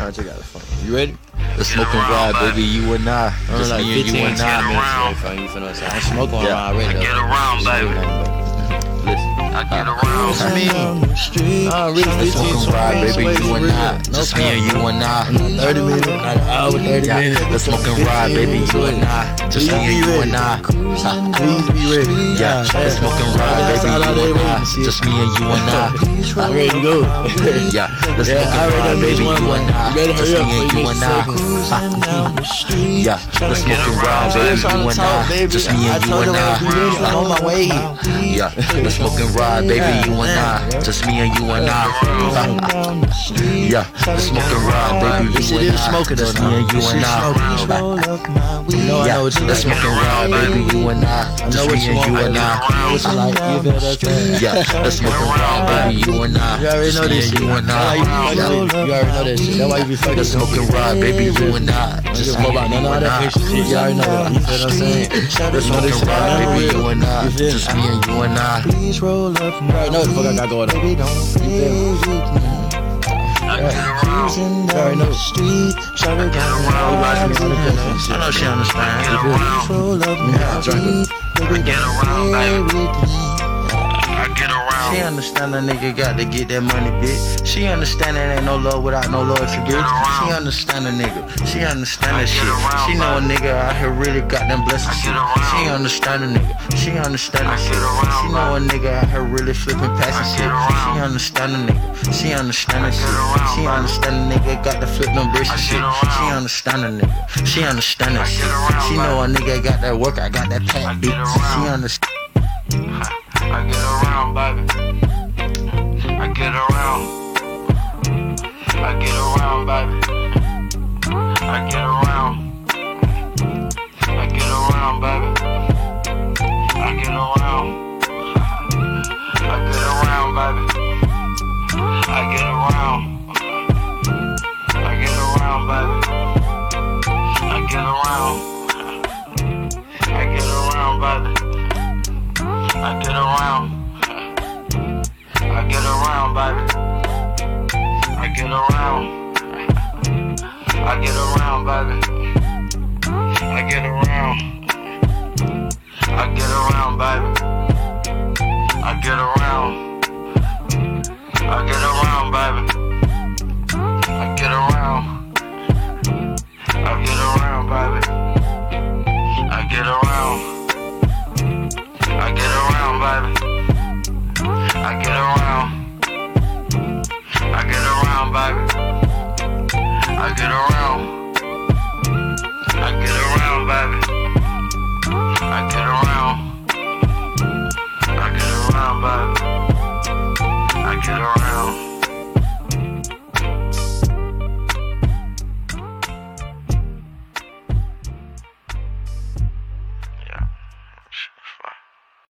I just got a phone. You ready? The smoking ride, baby, you and I. Just like me and you 15 and I. minutes away from you. Finna say, I'm smoking one already. I get around, baby. Listen. I get around. It's me. Really The smoking ride, baby, you and I. Just me and you and I. 30 minutes. Not an hour, 30 minutes. The smoking ride, baby, you and I. Just me and you and I. Please be ready. Yeah, the smoking ride, baby, you and I. Just me and you and I. I'm ready to go. Yeah, the smoking ride, baby, you and I. Just me and you and I. Yeah, the smoking ride, baby, you and I. Just me and you and I. I'm on my way. Yeah, the smoking ride, baby, you and I. Just me and you and I. Yeah, the smoking ride, baby, you and I. Just me and you and I. Yeah, the smoking ride, baby, you and I. Just me and you and I. Yeah, the smoking ride, baby, you and I. You already know this shit. You and I. You already know that shit. That's why you be fucking The smoking ride, baby, you and I. Just me and you and I. You already know that. You feel what I'm saying? The smoking ride, baby, you and I. Just me and you and I. You already know what the fuck I got going on. You feel me? I get around. You already know. I get around, baby. I know she understands. Get around. Yeah, drink it. I get around, baby. I get around. She understand a nigga got to get that money, bitch. She understand that ain't no love without no loyalty, bitch. She understand a nigga. She understand that shit. She know a nigga out here really got them blessings. She understand a nigga. She understand that shit. She know a nigga out here really flipping past and shit. She understand a nigga. She understand that shit. She understand a nigga got to flip them bricks and shit. She understand a nigga. She understand that shit. She know a nigga got that work. I got that pack, bitch. She understand. I get around, baby. I get around. I get around, baby. I get around. I get around, baby. I get around. I get around, baby. I get around. I get around, baby. I get around. I get around, baby. I get around. I get around, baby. I get around.